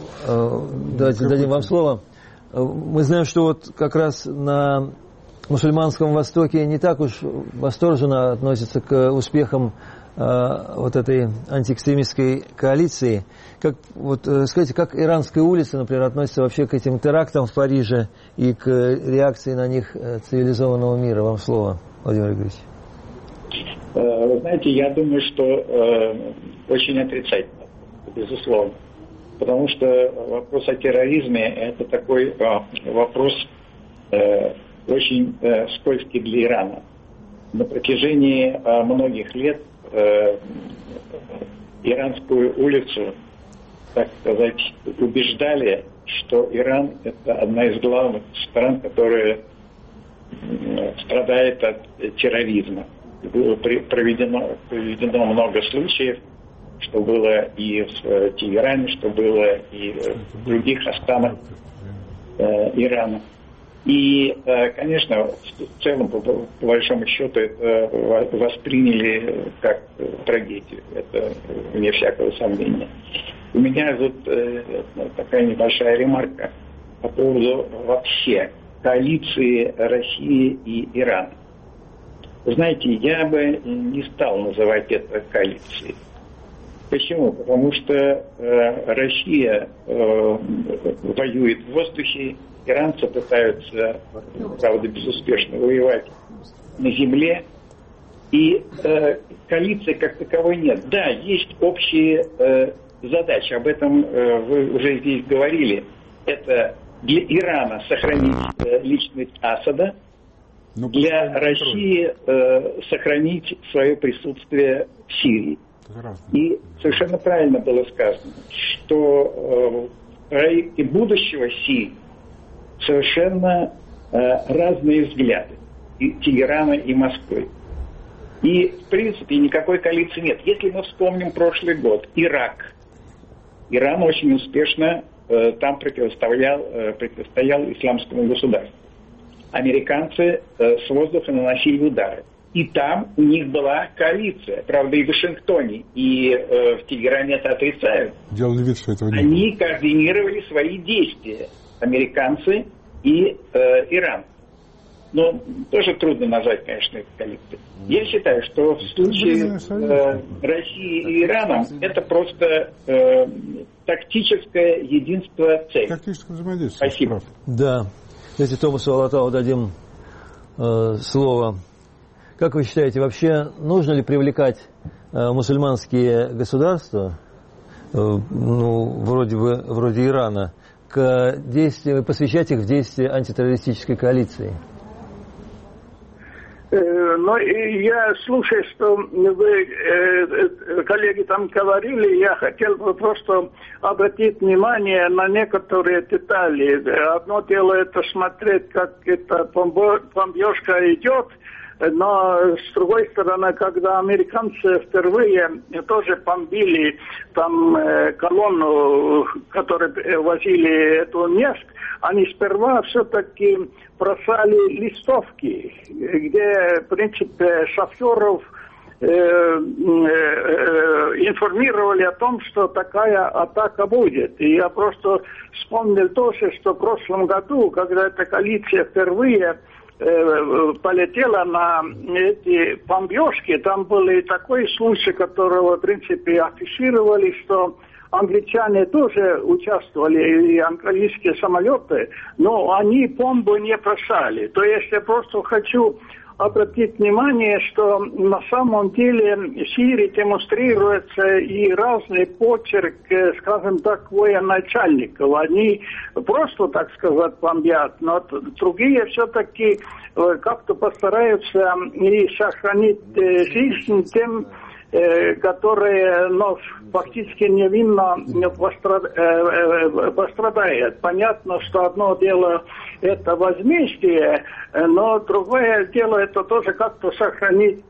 B: давайте дадим вам слово. Мы знаем, что вот как раз на мусульманском Востоке не так уж восторженно относятся к успехам вот этой антиэкстремистской коалиции. Как, вот, скажите, как Иранская улица, например, относится вообще к этим терактам в Париже и к реакции на них цивилизованного мира? Вам слово, Владимир Игоревич.
F: Вы знаете, я думаю, что очень отрицательно, безусловно. Потому что вопрос о терроризме – это такой вопрос очень скользкий для Ирана. На протяжении многих лет иранскую улицу, так сказать, убеждали, что Иран – это одна из главных стран, которая страдает от терроризма. Было проведено много случаев, что было и в Тегеране, что было и в других астанах Ирана. И, конечно, в целом, по большому счету, это восприняли как трагедию. Это вне всякого сомнения. У меня тут такая небольшая ремарка по поводу вообще коалиции России и Ирана. Вы знаете, я бы не стал называть это коалицией. Почему? Потому что Россия воюет в воздухе, иранцы пытаются, правда, безуспешно воевать на земле, и коалиции как таковой нет. Да, есть общие задачи, об этом вы уже здесь говорили. Это для Ирана сохранить личность Асада, для России сохранить свое присутствие в Сирии. И совершенно правильно было сказано, что в проекте будущего Сирии совершенно разные взгляды и Тегерана и Москвы. И, в принципе, никакой коалиции нет. Если мы вспомним прошлый год, Ирак. Иран очень успешно там противостоял исламскому государству. Американцы с воздуха наносили удары. И там у них была коалиция. Правда, и в Вашингтоне, и в Тегеране это отрицают.
C: Делали вид, что этого не было.
F: Они координировали свои действия. Американцы и Иран. Но тоже трудно назвать, конечно, это коалицией. Я считаю, что в случае России и Ираном это просто тактическое единство цели.
C: Тактическое взаимодействие.
F: Спасибо.
B: Да. Если Томасу Алатау дадим слово. Как вы считаете, вообще нужно ли привлекать мусульманские государства, вроде Ирана, к действию, посвящать их в действия антитеррористической коалиции?
E: Но я слушаю, что вы, коллеги, там говорили, я хотел бы просто обратить внимание на некоторые детали. Одно дело это смотреть, как эта бомбежка идет, но с другой стороны, когда американцы впервые тоже бомбили там колонну, которые возили эту нефть, они сперва все-таки бросали листовки, где, в принципе, шоферов информировали о том, что такая атака будет. И я просто вспомнил тоже, что в прошлом году, когда эта коалиция впервые полетела на эти бомбежки, там был и такой случай, которого, в принципе, афишировали, что англичане тоже участвовали, и английские самолеты, но они бомбы не бросали. То есть я просто хочу обратить внимание, что на самом деле в Сирии демонстрируется и разный почерк, скажем так, военачальников. Они просто, так сказать, бомбят, но другие все-таки как-то постараются и сохранить жизнь тем, которые, фактически невинно пострадают. Понятно, что одно дело это возмездие, но другое дело это тоже как-то сохранить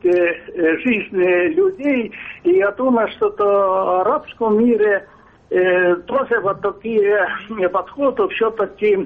E: жизни людей. И я думаю, что в арабском мире тоже вот такие подходы все-таки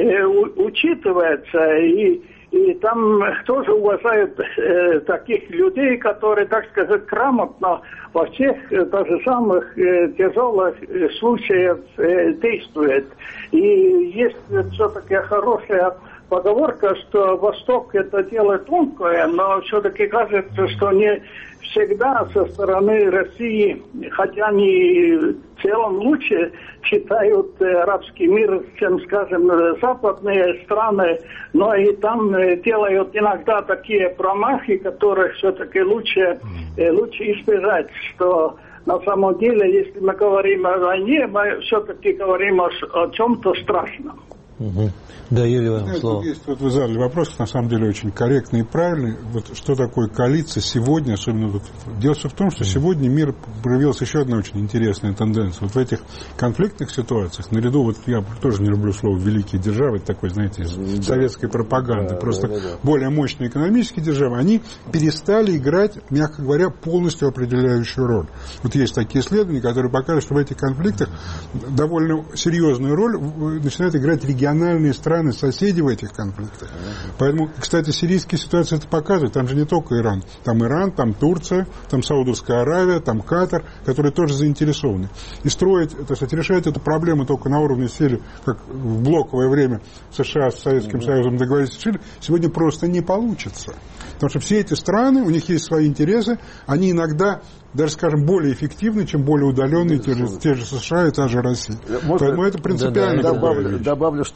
E: учитываются, и там тоже уважают таких людей, которые, так сказать, грамотно во всех даже самых тяжелых случаях действуют. И есть все-таки хорошая поговорка, что Восток это дело тонкое, но все-таки кажется, что не всегда со стороны России, хотя они в целом лучше читают арабский мир, чем, скажем, западные страны, но и там делают иногда такие промахи, которые все-таки лучше избежать, что на самом деле, если мы говорим о войне, мы все-таки говорим о чем-то страшном.
B: Угу. Да, Юрий Иванович, слово.
C: Вот вы задали вопрос, на самом деле очень корректный и правильный. Вот что такое коалиция сегодня, особенно дело в том, что сегодня мир проявилась еще одна очень интересная тенденция. Вот в этих конфликтных ситуациях, наряду, вот я тоже не люблю слово «великие державы», это такой, знаете, из советской пропаганды, просто более мощные экономические державы, они перестали играть, мягко говоря, полностью определяющую роль. Вот есть такие исследования, которые показывают, что в этих конфликтах довольно серьезную роль начинают играть региональные страны, соседи в этих конфликтах. Поэтому, кстати, сирийские ситуации это показывают. Там же не только Иран. Там Турция, там Саудовская Аравия, там Катар, которые тоже заинтересованы. И строить, так сказать, решать эту проблему только на уровне силы, как в блоковое время США с Советским Союзом договорились, сегодня просто не получится. Потому что все эти страны, у них есть свои интересы, они иногда даже, скажем, более эффективны, чем более удаленные, те же США и та же Россия.
D: Поэтому
C: это принципиально
D: добавлю, что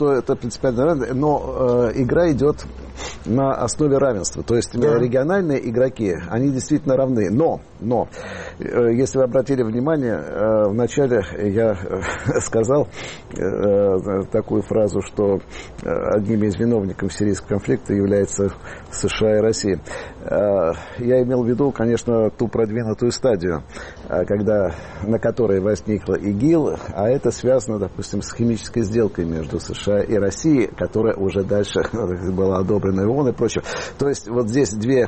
D: что это принципиально равно, но игра идет на основе равенства. То есть региональные игроки, они действительно равны. Но, если вы обратили внимание, вначале я сказал такую фразу, что одними из виновников сирийского конфликта являются США и Россия. Я имел в виду, конечно, ту продвинутую стадию, на которой возникла ИГИЛ, а это связано, допустим, с химической сделкой между США и Россией, которая уже дальше была одобрена ООН и прочее. То есть вот здесь два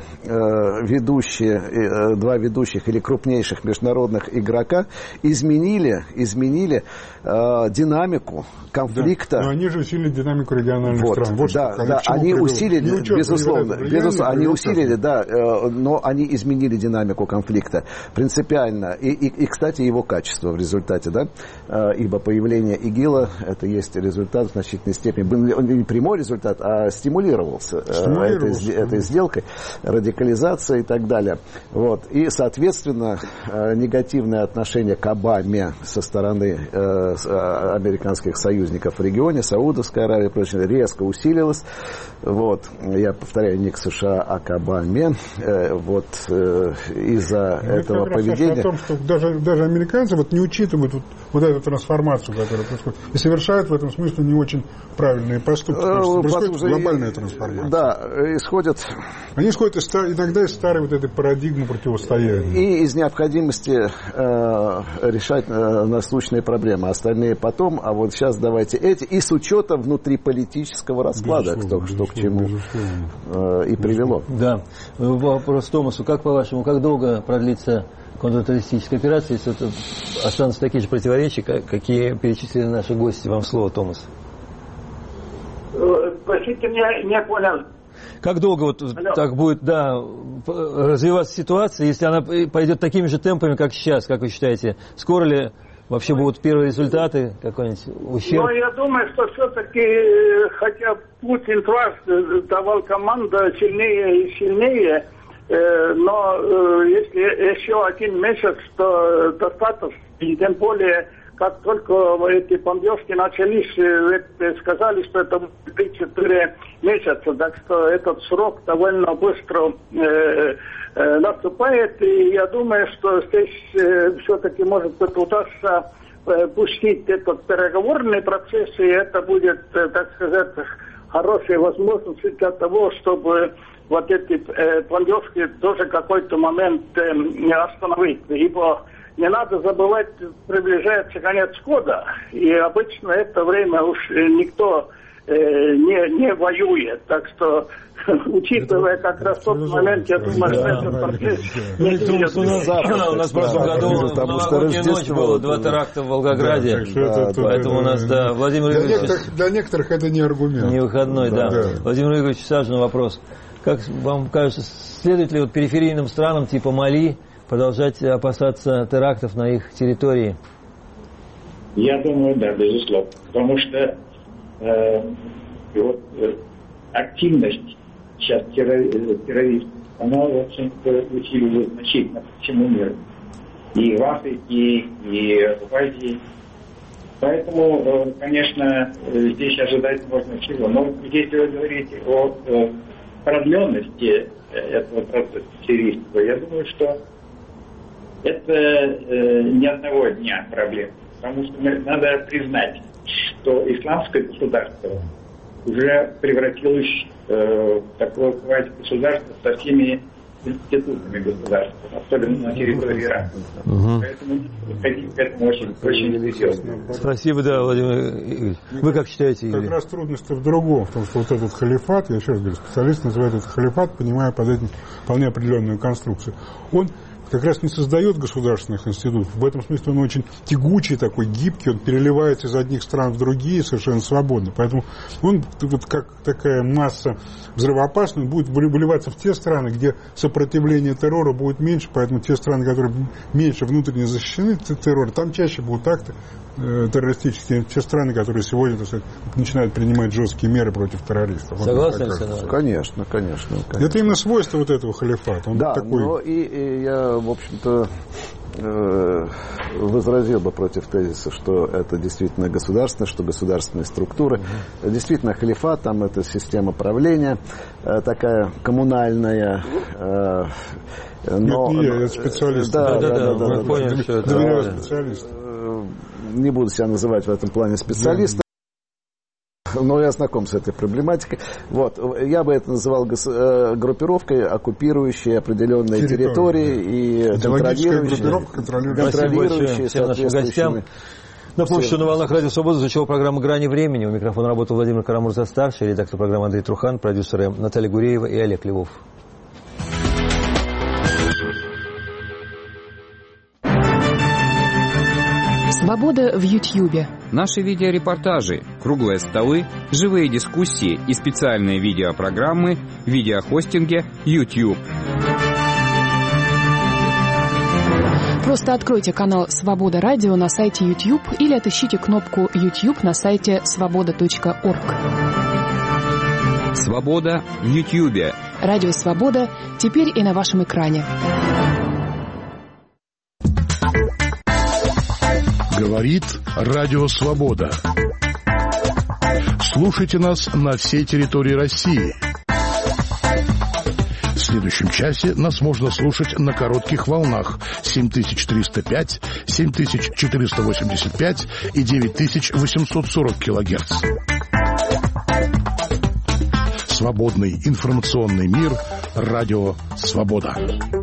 D: ведущих или крупнейших международных игрока изменили динамику конфликта.
C: Да, но они же усилили динамику региональных стран. Вот
D: они усилили, безусловно, они усилили, но они изменили динамику конфликта принципиально. И, кстати, его качество в результате, ибо появление ИГИЛа, это есть результат в значительной степени, не прямой результат, а стимулировался этой сделкой, радикализация и так далее. Вот. И, соответственно, негативное отношение к Обаме со стороны американских союзников в регионе, Саудовской Аравии и прочее, резко усилилось. Вот. Я повторяю, не к США, а к Обаме. Из-за этого поведения.
C: О том, что даже американцы не учитывают вот эту трансформацию, которая происходит, и совершают в этом смысле не очень правильные поступки. Происходит глобальная трансформация.
D: Да, исходят...
C: Они исходят иногда из старой вот этой парадигмы противостояния.
D: И из необходимости решать насущные проблемы. Остальные потом, а вот сейчас давайте эти. И с учетом внутриполитического расклада, что к чему и привело.
B: Да. Вопрос Томасу. Как, по-вашему, как долго продлится контртеррористическая операция, если это останутся такие же противоречия, какие перечислили наши гости? Вам слово, Томас.
E: Простите, не понял.
B: Как долго так будет развиваться ситуация, если она пойдет такими же темпами, как сейчас, как вы считаете? Скоро ли вообще будут первые результаты, какой-нибудь ущерб?
E: Ну, я думаю, что все-таки, хотя Путин давал команду сильнее и сильнее, но если еще один месяц, то достаточно. И тем более, как только эти бомбежки начались, сказали, что это 3-4 месяца. Так что этот срок довольно быстро наступает. И я думаю, что здесь все-таки, может быть, удастся пустить этот переговорный процесс, и это будет, так сказать, хорошая возможность для того, чтобы вот эти бомбежки тоже какой-то момент остановить. Ибо не надо забывать, приближается конец года, и обычно это время уж никто не воюет. Так что, учитывая как раз тот момент, я думаю, что этот процесс не будет.
B: У нас в прошлом году новогодняя ночь было 2 теракта в Волгограде, поэтому у нас, Владимир Игоревич...
C: Для некоторых это не аргумент.
B: Не выходной, да. Владимир Игоревич Сажин, вопрос. Как вам кажется, следует ли периферийным странам типа Мали продолжать опасаться терактов на их территории?
F: Я думаю, да, безусловно. Потому что активность сейчас террористов, она, в общем-то, усиливается значительно по всему миру. И в Африке, и в Азии. Поэтому, конечно, здесь ожидать можно всего. Но если вы говорите о продленности этого процесса террористства, я думаю, что это не одного дня проблема. Потому что надо признать, что исламское государство уже превратилось в такое квазигосударство со всеми институтами государства, особенно на территории Ирана. Поэтому подходить к этому очень серьезно.
B: Спасибо, Владимир Игоревич. Вы как считаете, Игорь?
C: Как раз трудность в другом, в том, что вот этот халифат, я еще раз говорю, специалисты называют это халифат, понимая под этим вполне определенную конструкцию. Он как раз не создает государственных институтов. В этом смысле он очень тягучий, такой гибкий, он переливается из одних стран в другие совершенно свободно. Поэтому он, как такая масса взрывоопасная, будет выливаться в те страны, где сопротивление террора будет меньше, поэтому те страны, которые меньше внутренне защищены от террора, там чаще будут акты террористические, те страны, которые сегодня, так сказать, начинают принимать жесткие меры против террористов.
B: Согласны, Александр?
D: Конечно.
C: Это именно свойство вот этого халифата. Он
D: да,
C: такой...
D: но и я, в общем-то, возразил бы против тезиса, что это действительно государственное, что государственные структуры. Действительно, халифат, там это система правления такая коммунальная. Но,
C: это специалист.
B: Да, мы поняли, что это
C: специалист.
D: Не буду себя называть в этом плане специалистом. Но я знаком с этой проблематикой. Вот. Я бы это называл группировкой, оккупирующей определенные территории и контролирующей
B: всем нашим гостям. Напомню, что на волнах Радио Свобода звучала программа «Грани времени». У микрофона работал Владимир Карамурза-старший, редактор программы Андрей Трухан, продюсеры Наталья Гуреева и Олег Львов.
G: Свобода в Ютьюбе.
H: Наши видеорепортажи, круглые столы, живые дискуссии и специальные видеопрограммы в видеохостинге YouTube.
G: Просто откройте канал «Свобода Радио» на сайте YouTube или отыщите кнопку YouTube на сайте svoboda.org.
H: Свобода в YouTube.
G: Радио «Свобода» теперь и на вашем экране.
I: Говорит Радио Свобода. Слушайте нас на всей территории России. В следующем часе нас можно слушать на коротких волнах 7305, 7485 и 9840 килогерц. Свободный информационный мир. Радио Свобода.